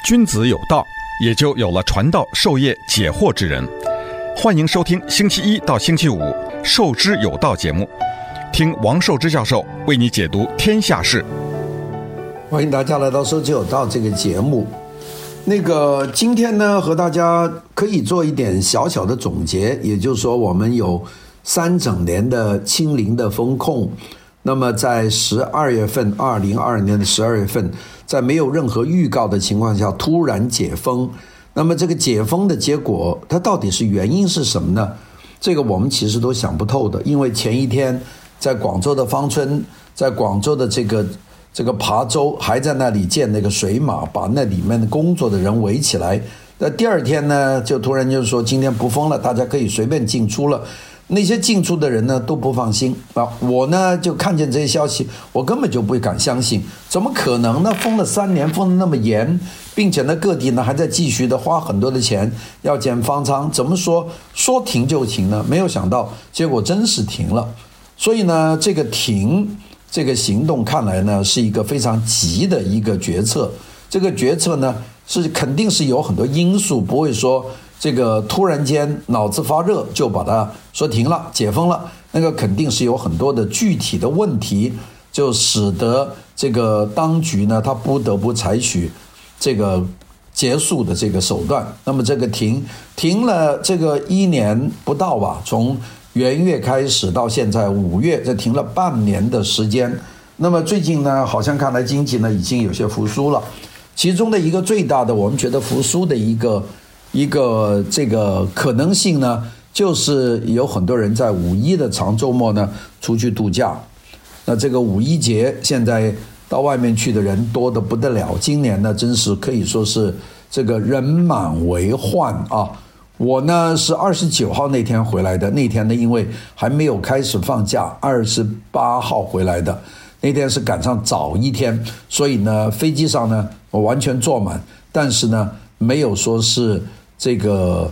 君子有道，也就有了传道授业解惑之人。欢迎收听星期一到星期五《授之有道》节目，听王寿之教授为你解读天下事。 欢迎大家来到《授之有道》这个节目。今天呢，和大家可以做一点小小的总结，也就是说，我们有3整年的清零的风控。那么在12月份，2022年的12月份，在没有任何预告的情况下突然解封。那么这个解封的结果，它到底是原因是什么呢？这个我们其实都想不透的，因为前一天在广州的芳村，在广州的这个琶洲还在那里建那个水马，把那里面的工作的人围起来。那第二天呢，就突然就说今天不封了，大家可以随便进出了。那些进出的人呢都不放心啊！我呢就看见这些消息，我根本就不敢相信，怎么可能呢？封了3年，封得那么严，并且呢各地呢还在继续的花很多的钱要建方舱，怎么说停就停呢？没有想到，结果真是停了。所以呢，这个行动看来呢是一个非常急的一个决策。这个决策呢肯定是有很多因素，不会说这个突然间脑子发热就把它说停了解封了，那个肯定是有很多的具体的问题，就使得这个当局呢他不得不采取这个结束的这个手段。那么这个停了这个1年不到吧，从元月开始到现在5月，这停了半年的时间。那么最近呢好像看来经济呢已经有些复苏了，其中的一个最大的我们觉得复苏的一个这个可能性呢，就是有很多人在5·1的长周末呢出去度假。那这个5·1节现在到外面去的人多得不得了，今年呢真是可以说是这个人满为患啊。我呢是29号那天回来的，那天呢因为还没有开始放假，28号回来的，那天是赶上早一天，所以呢飞机上呢我完全坐满，但是呢没有说是这个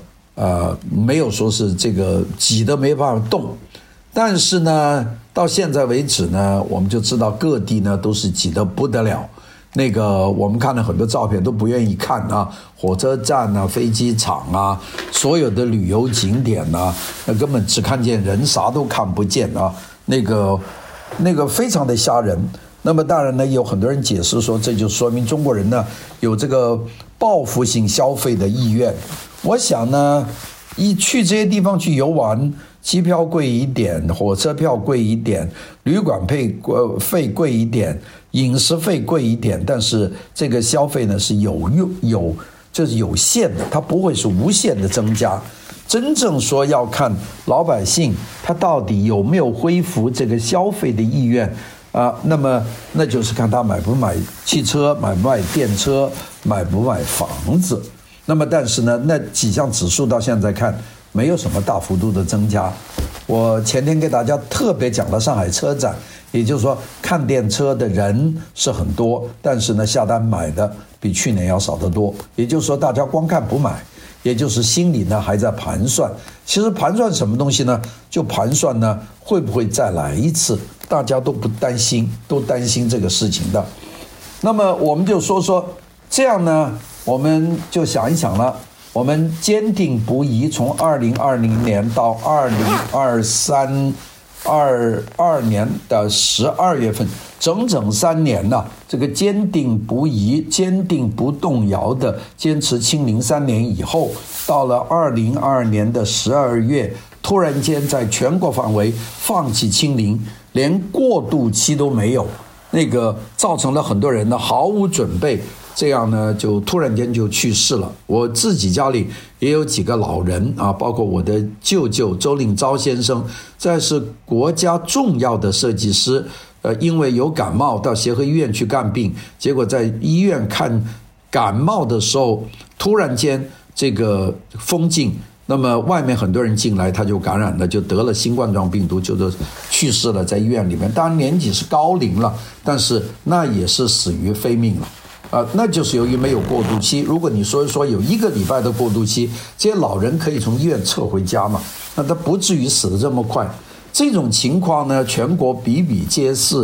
挤得没办法动。但是呢到现在为止呢，我们就知道各地呢都是挤得不得了。我们看了很多照片都不愿意看啊，火车站啊，飞机场啊，所有的旅游景点啊，那根本只看见人，啥都看不见啊，那个非常的吓人。那么当然呢，有很多人解释说，这就说明中国人呢有这个报复性消费的意愿。我想呢，一去这些地方去游玩，机票贵一点，火车票贵一点，旅馆费贵一点，饮食费贵一点，但是这个消费呢是就是有限的，它不会是无限的增加。真正说要看老百姓他到底有没有恢复这个消费的意愿啊，那就是看他买不买汽车，买不买电车，买不买房子。那么但是呢，那几项指数到现在看没有什么大幅度的增加。我前天给大家特别讲了上海车展，也就是说看电车的人是很多，但是呢下单买的比去年要少得多。也就是说大家光看不买，也就是心里呢还在盘算。其实盘算什么东西呢？就盘算呢会不会再来一次，大家都不担心，都担心这个事情的。那么我们就说这样呢，我们就想一想了，我们坚定不移从2020年到2022年的12月份，整3年呢，这个坚定不移、坚定不动摇的坚持清零3年以后，到了2022年的12月，突然间在全国范围放弃清零，连过渡期都没有，造成了很多人呢毫无准备，这样呢就突然间就去世了。我自己家里也有几个老人啊，包括我的舅舅周令钊先生，这是国家重要的设计师，因为有感冒到协和医院去看病，结果在医院看感冒的时候突然间这个封禁，那么外面很多人进来，他就感染了，就得了新冠状病毒，就是去世了，在医院里面。当然年纪是高龄了，但是那也是死于非命了。那就是由于没有过渡期。如果你说有1个礼拜的过渡期，这些老人可以从医院撤回家嘛，那他不至于死得这么快。这种情况呢，全国比比皆是。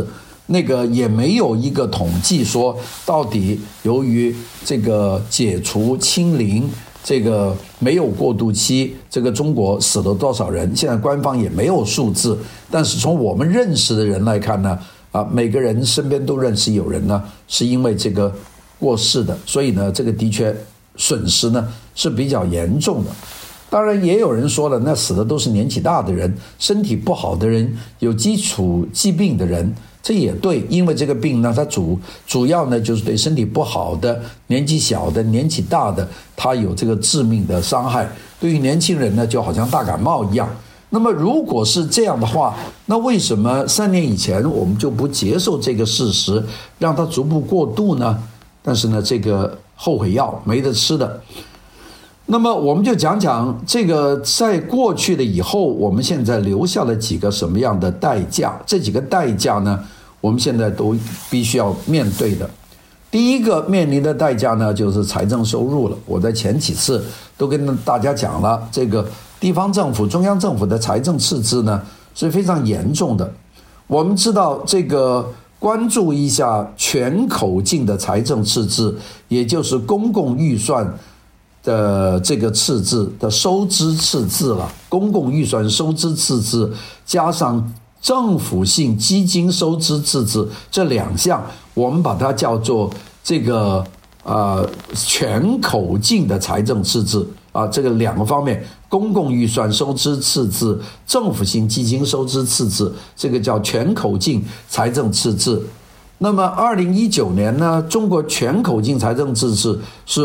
那个也没有一个统计说到底由于这个解除清零，这个没有过渡期，这个中国死了多少人？现在官方也没有数字，但是从我们认识的人来看呢，每个人身边都认识有人呢是因为这个过世的，所以呢，这个的确损失呢是比较严重的。当然也有人说了，那死的都是年纪大的人，身体不好的人，有基础疾病的人，这也对，因为这个病呢，它主要呢就是对身体不好的、年纪小的、年纪大的，它有这个致命的伤害。对于年轻人呢，就好像大感冒一样。那么如果是这样的话，那为什么3年以前我们就不接受这个事实，让它逐步过渡呢？但是呢，这个后悔药没得吃的。那么我们就讲讲这个在过去的以后，我们现在留下了几个什么样的代价？这几个代价呢，我们现在都必须要面对的。第一个面临的代价呢，就是财政收入了。我在前几次都跟大家讲了，这个地方政府、中央政府的财政赤字呢是非常严重的。我们知道这个关注一下全口径的财政赤字，也就是公共预算的这个赤字的收支赤字了，公共预算收支赤字加上政府性基金收支赤字这2项，我们把它叫做这个全口径的财政赤字这个2个方面，公共预算收支赤字、政府性基金收支赤字，这个叫全口径财政赤字。那么2019年呢，中国全口径财政赤字是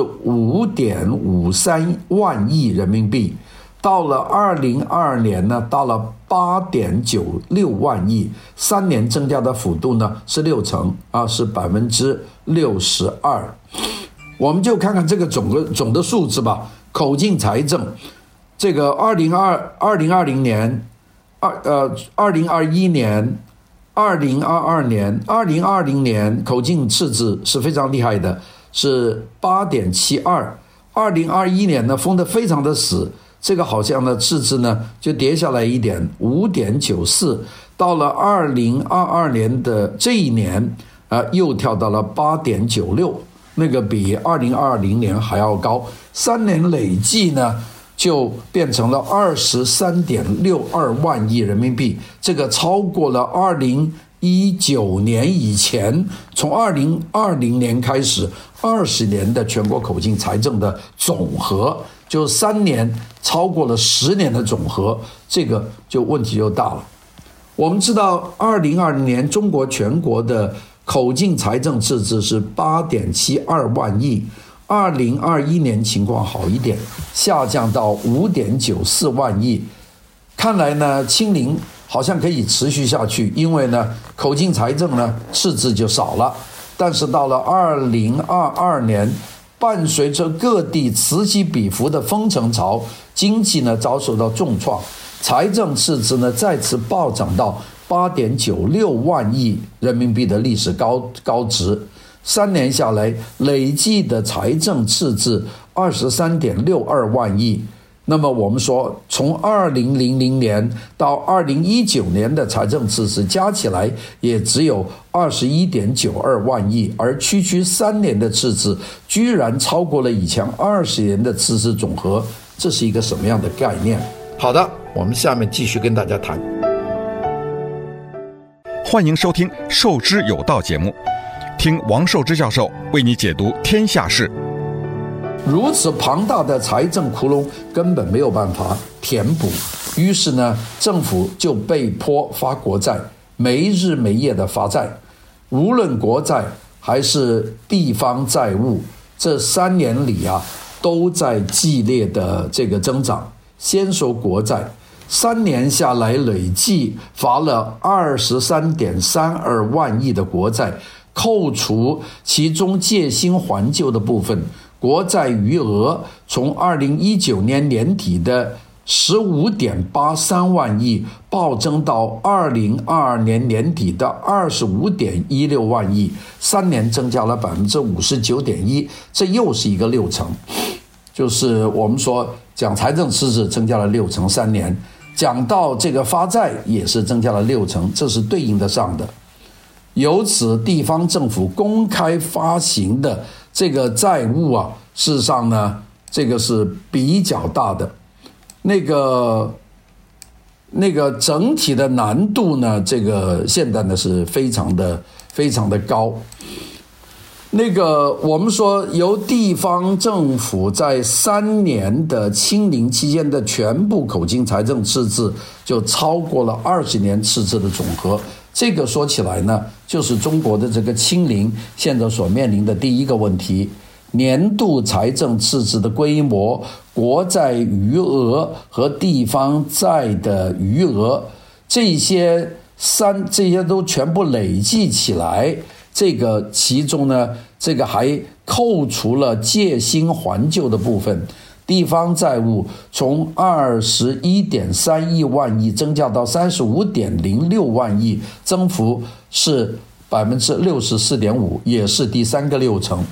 5.53 万亿人民币，到了2022年呢，到了 8.96 万亿，3年增加的幅度呢是60%是 62%。我们就看看这个总的数字吧。口径财政，这个2020年、2021年、2022年、2020年口径赤字是非常厉害的，是 8.72。2021年呢封得非常的死，这个好像呢赤字呢就跌下来一点 5.94， 到了2022年的这一年又跳到了 8.96， 那个比2020年还要高，3年累计呢就变成了 23.62 万亿人民币，这个超过了2019年以前，从2020年开始20年的全国口径财政的总和，就3年超过了10年的总和，这个就问题就大了。我们知道2020年中国全国的口径财政赤字是 8.72 万亿，2021年情况好一点，下降到 5.94 万亿。看来呢，清零好像可以持续下去，因为呢，口径财政呢赤字就少了。但是到了2022年，伴随着各地此起彼伏的封城潮，经济呢遭受到重创，财政赤字呢再次暴涨到 8.96 万亿人民币的历史高值。3年下来，累计的财政赤字 23.62 万亿。那么我们说，从2000年到2019年的财政赤字加起来也只有 21.92 万亿，而区3年的赤字居然超过了以前20年的赤字总和，这是一个什么样的概念？好的，我们下面继续跟大家谈。 欢迎收听《受之有道》节目，听王寿之教授为你解读天下事。 如此庞大的财政窟窿根本没有办法填补，于是呢，政府就被迫发国债，没日没夜的发债。无论国债还是地方债务，这3年里都在激烈的这个增长。先说国债，3年下来累计发了 23.32 万亿的国债，扣除其中借新还旧的部分，国债余额从2019年年底的 15.83 万亿暴增到2022年年底的 25.16 万亿，3年增加了 59.1%， 这又是一个60%。就是我们说讲财政赤字增加了60%， 3年讲到这个发债也是增加了60%，这是对应得上的。 由此地方政府公开发行的这个债务啊，事实上呢，这个是比较大的。那个整体的难度呢，这个现在呢是非常的高。我们说由地方政府在3年的清零期间的全部口径财政赤字，就超过了20年赤字的总和。这个说起来呢，就是中国的这个清零现在所面临的第一个问题。年度财政赤字的规模、国债余额和地方债的余额，这些都全部累计起来，这个其中呢，这个还扣除了借新还旧的部分，地方债务从21.3亿万亿增加到35.06万亿，增幅是64.5%，也是第3个六成。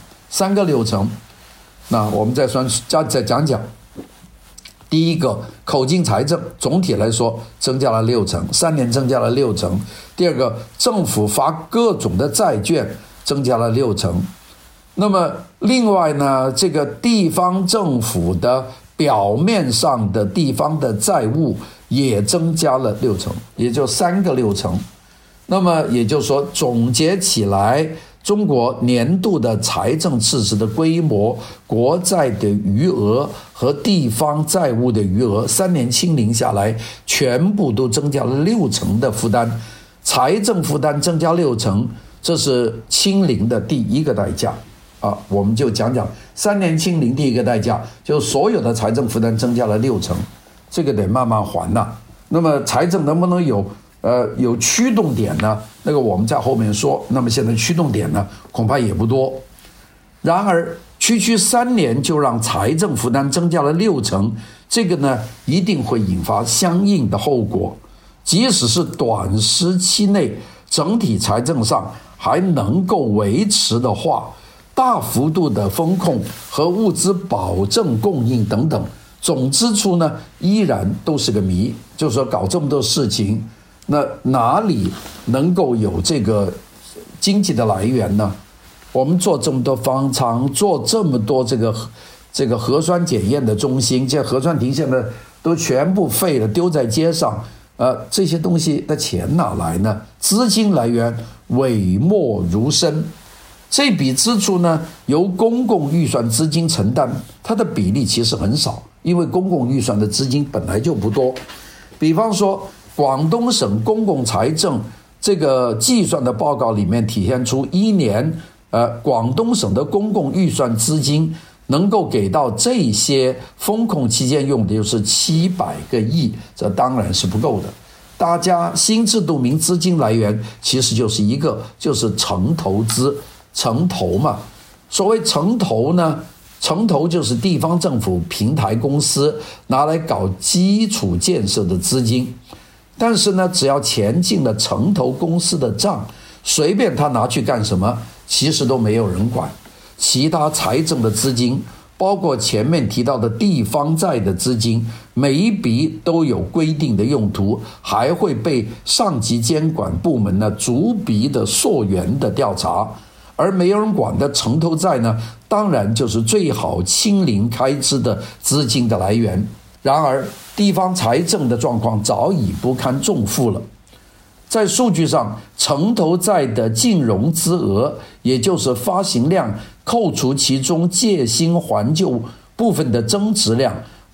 那我们再讲讲。第一个，口径财政总体来说增加了6成，3年增加了6成。第二个，政府发各种的债券增加了6成。那么另外呢，这个地方政府的表面上的地方的债务也增加了6成，也就3个6成。那么也就是说，总结起来，中国年度的财政赤字的规模、国债的余额和地方债务的余额，3年清零下来，全部都增加了6成的负担。财政负担增加6成，这是清零的第一个代价啊。我们就讲讲3年清零第一个代价，就所有的财政负担增加了6成，这个得慢慢还呐。那么财政能不能有驱动点呢？那个我们在后面说。那么现在驱动点呢，恐怕也不多。然而区3年就让财政负担增加了6成，这个呢一定会引发相应的后果。即使是短时期内整体财政上还能够维持的话，大幅度的风控和物资保证供应等等总支出呢，依然都是个谜。就是说搞这么多事情，那哪里能够有这个经济的来源呢？我们做这么多方舱，做这么多这个核酸检验的中心，这核酸亭现在都全部废了，丢在街上，这些东西的钱哪来呢？资金来源讳莫如深。这笔支出呢，由公共预算资金承担，它的比例其实很少，因为公共预算的资金本来就不多。比方说广东省公共财政这个计算的报告里面体现出一年广东省的公共预算资金能够给到这些风控期间用的就是700个亿，这当然是不够的。大家心知肚明，资金来源其实就是一个，就是城投资，城投嘛。所谓城投呢，城投就是地方政府平台公司拿来搞基础建设的资金。但是呢，只要钱进了城投公司的账，随便他拿去干什么，其实都没有人管。其他财政的资金，包括前面提到的地方债的资金，每一笔都有规定的用途，还会被上级监管部门呢逐笔的溯源的调查。而没有人管的城投债呢，当然就是最好清零开支的资金的来源。然而地方财政的状况早已不堪重负了。在数据上，城投债的净融资额，也就是发行量扣除其中借新还旧部分的增值量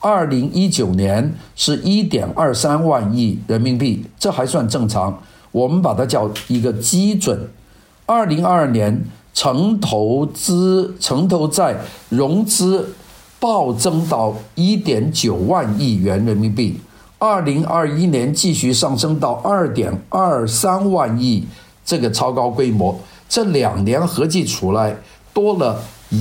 ，2019年是 1.23 万亿人民币，这还算正常，我们把它叫一个基准。2022年城投债融资暴增到 1.9 万亿元人民币，2021年继续上升到 2.23 万亿，这个超高规模，这2年合计出来多了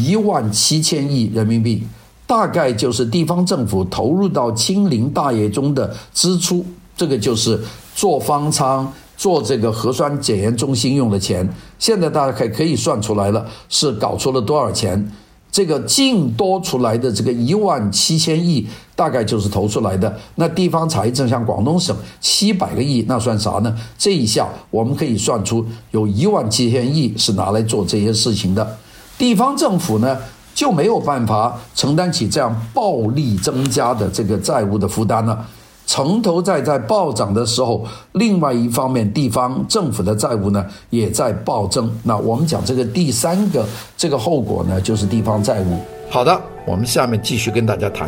17000亿人民币，大概就是地方政府投入到清零大业中的支出，这个就是做方舱、做这个核酸检验中心用的钱。现在大家可以算出来了，是搞出了多少钱。 这个净多出来的这个17000亿，大概就是投出来的。那地方财政像广东省700个亿，那算啥呢？这一下我们可以算出有17000亿是拿来做这些事情的。地方政府呢就没有办法承担起这样暴力增加的这个债务的负担了。城投债在暴涨的时候，另外一方面地方政府的债务呢也在暴增。那我们讲这个第三个这个后果呢，就是地方债务。好的，我们下面继续跟大家谈。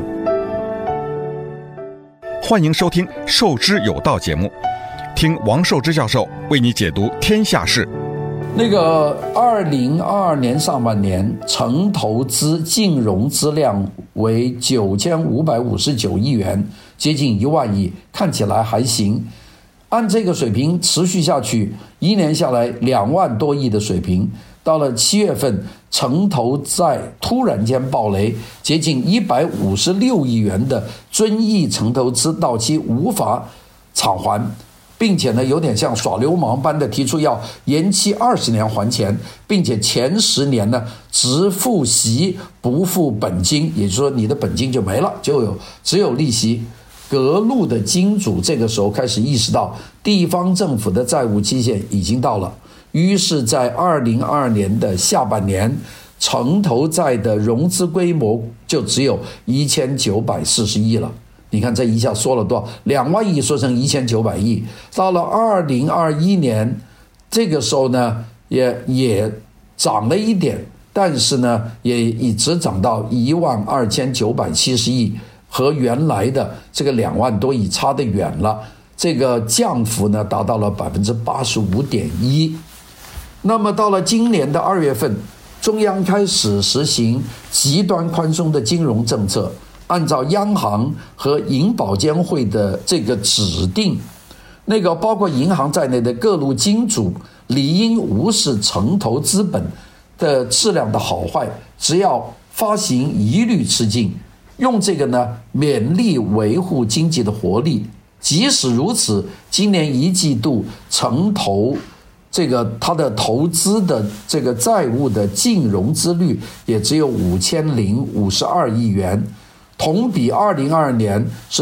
欢迎收听《受之有道》节目，听王寿之教授为你解读天下事。 那个2022年上半年城投资净融资量为9559亿元，接近1万亿，看起来还行。按这个水平持续下去，1年下来2万多亿的水平，到了7月份，城投债突然间爆雷，接近156亿元的遵义城投资到期无法偿还，并且呢，有点像耍流氓般的提出要延期20年还钱，并且前10年呢只付息不付本金，也就是说你的本金就没了，只有利息。各路的金主这个时候开始意识到地方政府的债务期限已经到了，于是在2022年的下半年，城投债的融资规模就只有1940亿了。你看这一下说了多少，2万亿说成1900亿。到了2021年这个时候呢也涨了一点，但是呢也只涨到12970亿，和原来的这个2万多亿差得远了。这个降幅呢达到了 85.1%。 那么到了今年的2月份，中央开始实行极端宽松的金融政策，按照央行和银保监会的这个指定，那个包括银行在内的各路金主理应无视城投资本的质量的好坏，只要发行一律吃净，用这个呢勉力维护经济的活力。即使如此，今年1季度城投这个它的投资的这个债务的净融资率也只有5052亿元，同比2022年是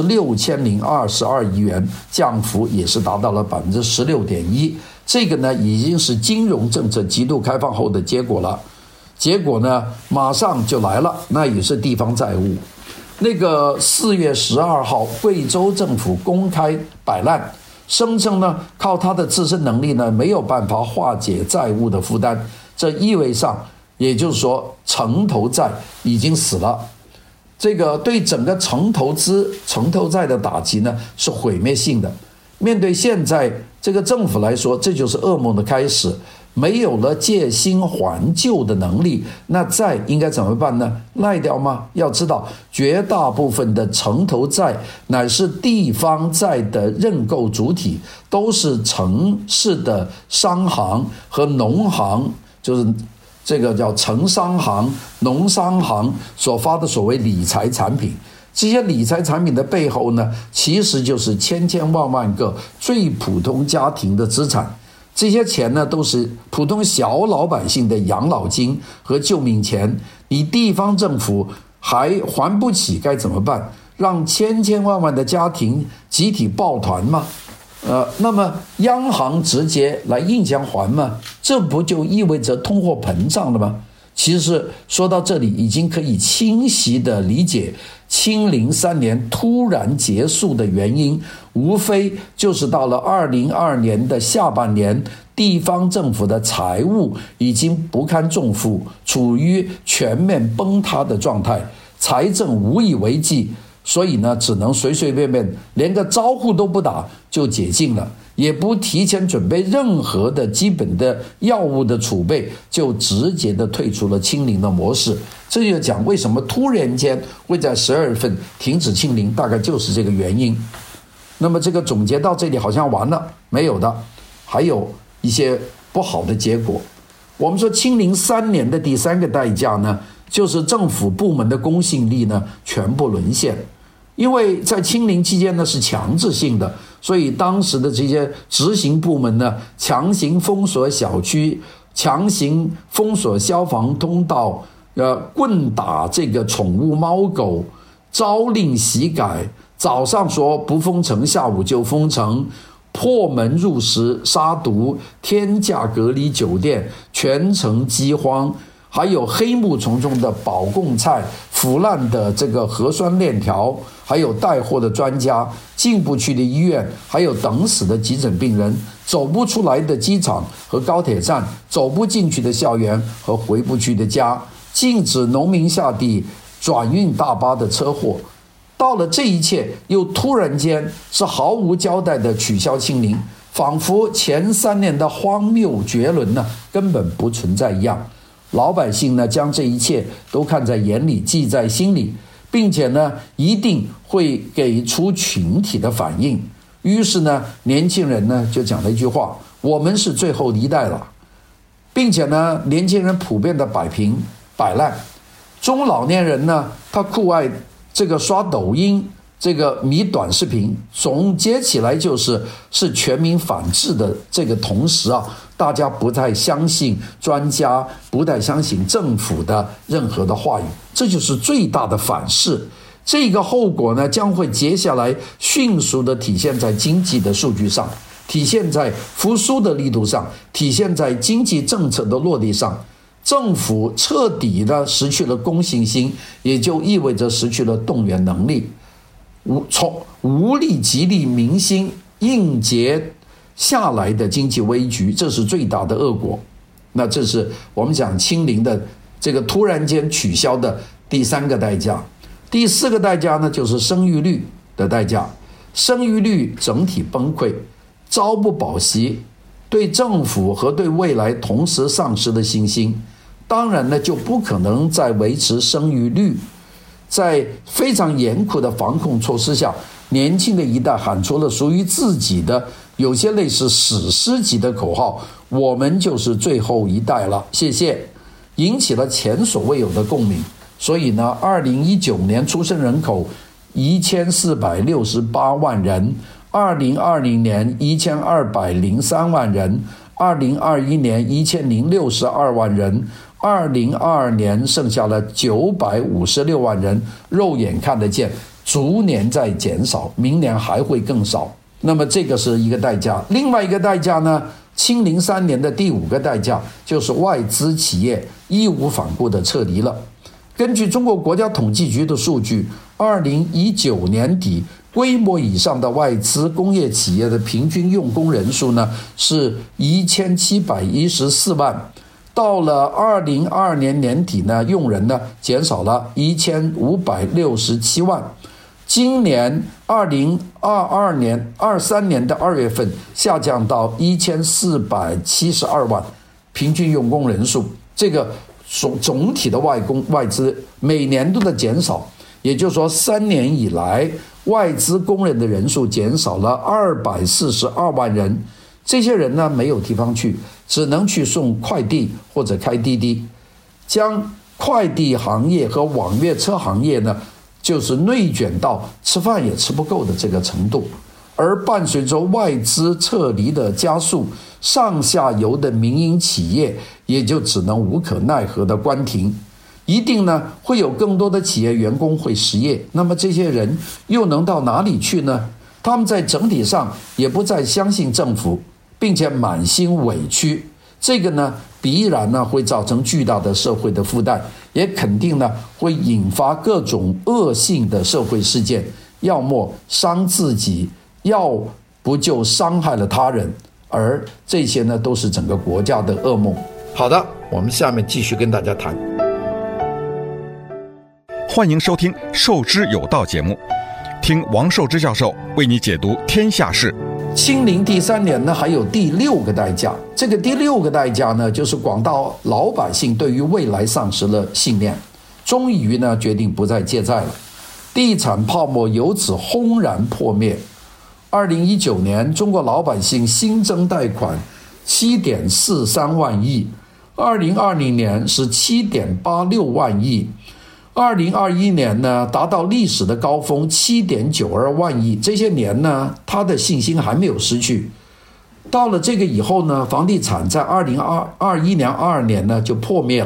6022亿元，降幅也是达到了 16.1%。 这个呢已经是金融政策极度开放后的结果了。结果呢马上就来了，那也是地方债务。那个4月12号，贵州政府公开摆烂，声称呢靠他的自身能力呢没有办法化解债务的负担，这意味上也就是说城投债已经死了。这个对整个城投债的打击呢是毁灭性的。面对现在这个政府来说，这就是噩梦的开始。没有了借新还旧的能力，那债应该怎么办呢？赖掉吗？要知道，绝大部分的城投债乃是地方债的认购主体，都是城市的商行和农行，就是这个叫城商行、农商行所发的所谓理财产品。这些理财产品的背后呢，其实就是千万个最普通家庭的资产。这些钱呢都是普通小老百姓的养老金和救命钱，你地方政府还还不起该怎么办？让千万的家庭集体抱团吗？那么央行直接来印钱还吗？这不就意味着通货膨胀了吗？其实说到这里已经可以清晰地理解清零3年突然结束的原因，无非就是到了2022年的下半年，地方政府的财务已经不堪重负，处于全面崩塌的状态，财政无以为继，所以呢只能随便连个招呼都不打就解禁了，也不提前准备任何的基本的药物的储备，就直接的退出了清零的模式。这就讲为什么突然间会在12月份停止清零，大概就是这个原因。那么这个总结到这里好像完了，没有的，还有一些不好的结果。我们说清零3年的第3个代价呢，就是政府部门的公信力呢全部沦陷。因为在清零期间呢是强制性的，所以当时的这些执行部门呢强行封锁小区，强行封锁消防通道， 棍打这个宠物猫狗，朝令夕改，早上说不封城，下午就封城，破门入室杀毒，天价隔离酒店，全城饥荒，还有黑幕重重的保供菜，腐烂的这个核酸链条，还有带货的专家，进不去的医院，还有等死的急诊病人，走不出来的机场和高铁站，走不进去的校园和回不去的家，禁止农民下地转运大巴的车祸。到了这一切，又突然间是毫无交代的取消清零，仿佛前3年的荒谬绝伦呢根本不存在一样。老百姓呢将这一切都看在眼里，记在心里，并且呢一定会给出群体的反应。于是呢年轻人呢就讲了一句话：我们是最后一代了，并且呢年轻人普遍的摆烂，中老年人呢他酷爱这个刷抖音，这个迷短视频，总结起来是全民反制的这个同时啊，大家不太相信专家，不太相信政府的任何的话语，这就是最大的反噬。这个后果呢，将会接下来迅速的体现在经济的数据上，体现在复苏的力度上，体现在经济政策的落地上。政府彻底的失去了公信心，也就意味着失去了动员能力，无力激励民心，应接下来的经济危局，这是最大的恶果。那这是我们讲清零的这个突然间取消的第3个代价。第4个代价呢，就是生育率的代价。生育率整体崩溃，朝不保夕，对政府和对未来同时丧失了信心。当然呢，就不可能再维持生育率。在非常严酷的防控措施下，年轻的一代喊出了属于自己的有些类似史诗级的口号：我们就是最后一代了，谢谢，引起了前所未有的共鸣。所以呢，2019年出生人口1468万人，2020年1203万人，2021年1062万人，2022年剩下了956万人，肉眼看得见，逐年在减少，明年还会更少。那么这个是一个代价。另外一个代价呢，清零3年的第5个代价就是外资企业义无反顾的撤离了。根据中国国家统计局的数据，2019年底规模以上的外资工业企业的平均用工人数呢是1714万，到了2022年年底呢，用人呢减少了1567万。今年2023年的2月份下降到1472万平均用工人数，这个总体的外资每年度的减少，也就是说3年以来外资工人的人数减少了242万人。这些人呢没有地方去，只能去送快递或者开滴滴，将快递行业和网约车行业呢就是内卷到吃饭也吃不够的这个程度。而伴随着外资撤离的加速，上下游的民营企业也就只能无可奈何的关停。一定呢会有更多的企业员工会失业，那么这些人又能到哪里去呢？他们在整体上也不再相信政府，并且满心委屈，这个呢必然呢会造成巨大的社会的负担，也肯定呢会引发各种恶性的社会事件，要么伤自己，要不就伤害了他人，而这些呢都是整个国家的噩梦。好的，我们下面继续跟大家谈。 欢迎收听《受之有道》节目，听王寿之教授为你解读天下事。 清零第3年呢，还有第6个代价。这个第6个代价呢，就是广大老百姓对于未来丧失了信念，终于呢决定不再借债了，地产泡沫由此轰然破灭。2019年，中国老百姓新增贷款7.43万亿，2020年是7.86万亿。2021年呢，达到历史的高峰7.92万亿。这些年呢，他的信心还没有失去。到了这个以后呢，房地产在2021年、22年呢就破灭了，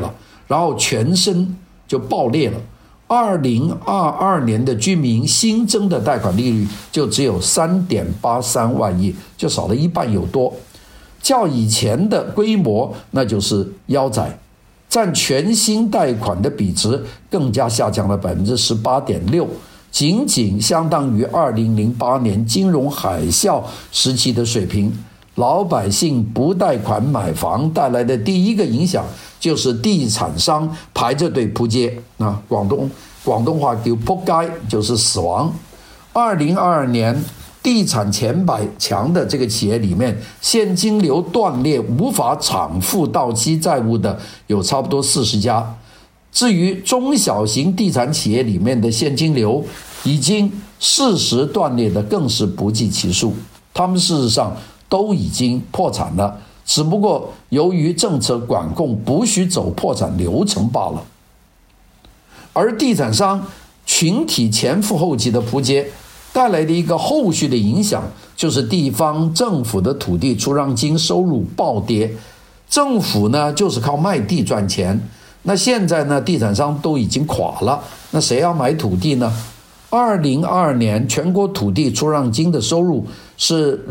然后全身就爆裂了。2022年的居民新增的贷款利率就只有 3.83 万亿，就少了一半有多，较以前的规模那就是腰斩，占全新贷款的比值更加下降了 18.6%， 仅仅相当于2008年金融海啸时期的水平。老百姓不贷款买房带来的第一个影响就是地产商排着队扑街，广东话叫扑街，就是死亡。2022年地产前100强的这个企业里面，现金流断裂无法偿付到期债务的有差不多40家。至于中小型地产企业里面的现金流已经事实断裂的更是不计其数，他们事实上都已经破产了，只不过由于政策管控不需走破产流程罢了。而地产商群体前赴后继的扑街带来的一个后续的影响，就是地方政府的土地出让金收入暴跌。政府呢就是靠卖地赚钱，那现在呢地产商都已经垮了，那谁要买土地呢？2022年全国土地出让金的收入是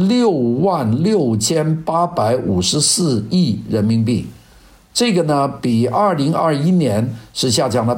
66854亿人民币，这个呢比2021年是下降了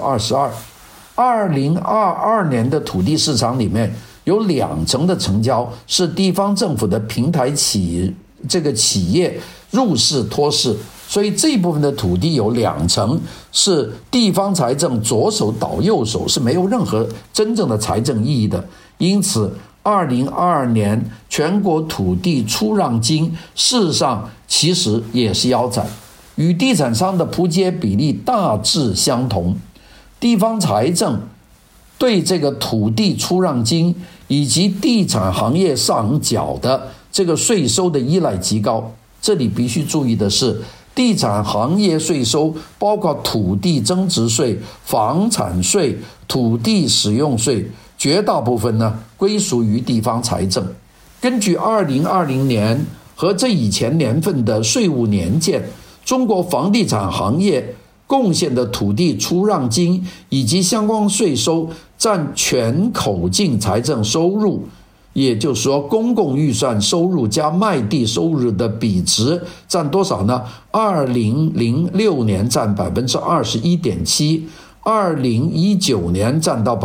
22%。2022年的土地市场里面有20%的成交是地方政府的平台企业入市托市，所以这一部分的土地有20%是地方财政左手倒右手，是没有任何真正的财政意义的。因此2022年全国土地出让金事实上其实也是腰斩，与地产商的扑街比例大致相同。地方财政对这个土地出让金以及地产行业上缴的这个税收的依赖极高。这里必须注意的是，地产行业税收包括土地增值税、房产税、土地使用税，绝大部分呢归属于地方财政。根据2020年和这以前年份的税务年鉴，中国房地产行业贡献的土地出让金以及相关税收占全口径财政收入，也就是说公共预算收入加卖地收入的比值占多少呢？2006年占 21.7%， 2019年占到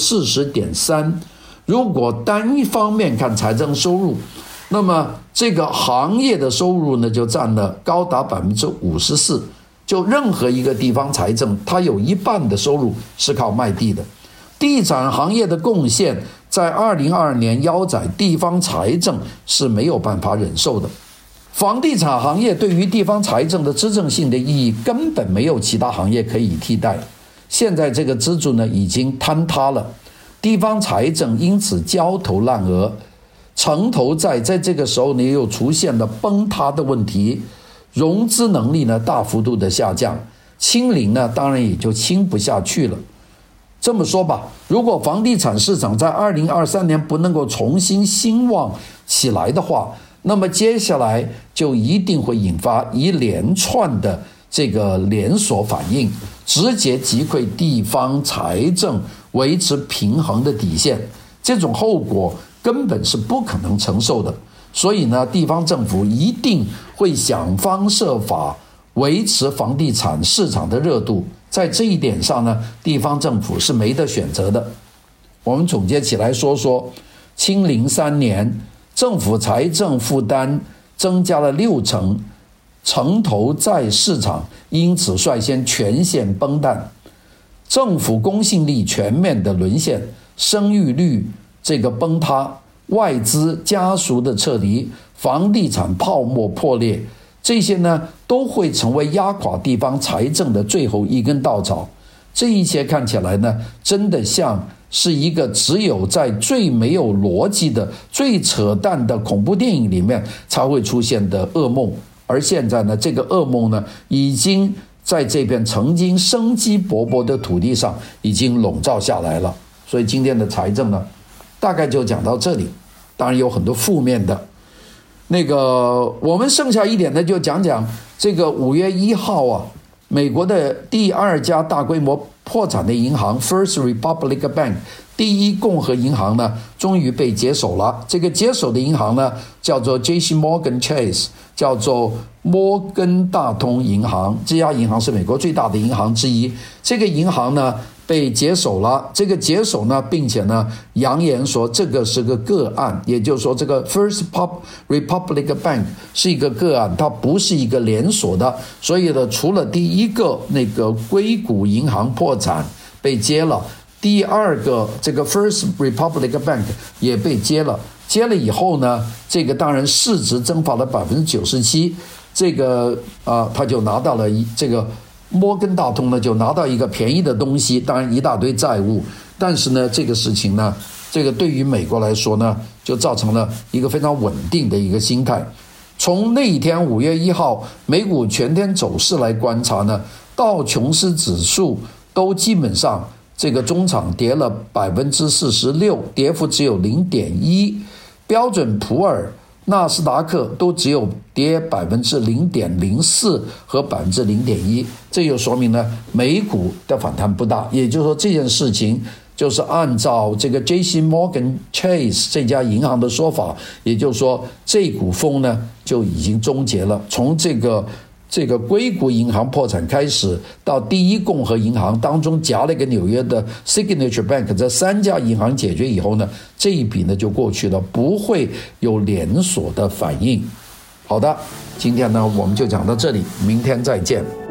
40.3%。 如果单一方面看财政收入，那么这个行业的收入呢就占了高达 54%。就任何一个地方财政，它有一半的收入是靠卖地的。地产行业的贡献在2022年腰斩，地方财政是没有办法忍受的。房地产行业对于地方财政的支撑性的意义根本没有其他行业可以替代。现在这个支柱呢已经坍塌了，地方财政因此焦头烂额，城投债在这个时候呢又出现了崩塌的问题，融资能力呢大幅度的下降，清零呢当然也就清不下去了。这么说吧，如果房地产市场在2023年不能够重新兴旺起来的话，那么接下来就一定会引发一连串的这个连锁反应，直接击溃地方财政维持平衡的底线，这种后果根本是不可能承受的。所以呢，地方政府一定会想方设法维持房地产市场的热度，在这一点上呢，地方政府是没得选择的。我们总结起来说说，清零3年，政府财政负担增加了60%，城投债市场因此率先全线崩淡，政府公信力全面的沦陷，生育率这个崩塌，外资家族的撤离，房地产泡沫破裂，这些呢都会成为压垮地方财政的最后一根稻草。这一切看起来呢，真的像是一个只有在最没有逻辑的、最扯淡的恐怖电影里面才会出现的噩梦。而现在呢，这个噩梦呢，已经在这片曾经生机勃勃的土地上已经笼罩下来了。所以今天的财政呢，大概就讲到这里。当然有很多负面的。我们剩下一点呢，就讲讲这个5月1号啊， 美国的第2家大规模破产的银行 First Republic Bank 第一共和银行呢，终于被接手了。这个接手的银行呢，叫做 JC Morgan Chase， 叫做摩根大通银行。这家银行是美国最大的银行之一。这个银行呢被接手了，这个接手呢，并且呢扬言说这个是个个案，也就是说这个 First Republic Bank 是一个个案，它不是一个连锁的。所以呢，除了第一个那个硅谷银行破产被接了，第二个这个 First Republic Bank 也被接了。接了以后呢，这个当然市值蒸发了 97%， 这个他就拿到了这个摩根大通呢就拿到一个便宜的东西，当然一大堆债务。但是呢，这个事情呢，这个对于美国来说呢，就造成了一个非常稳定的一个心态。从那一天5月1号美股全天走势来观察呢，道琼斯指数都基本上这个中场跌了 46%， 跌幅只有 0.1%， 标准普尔、纳斯达克都只有跌 0.04% 和 0.1%， 这就说明呢美股的反弹不大。也就是说这件事情就是按照这个 JC Morgan Chase 这家银行的说法，也就是说这股风呢就已经终结了。从这个硅谷银行破产开始，到第一共和银行当中夹了一个纽约的 Signature Bank， 这3家银行解决以后呢，这一笔呢就过去了，不会有连锁的反应。好的，今天呢我们就讲到这里，明天再见。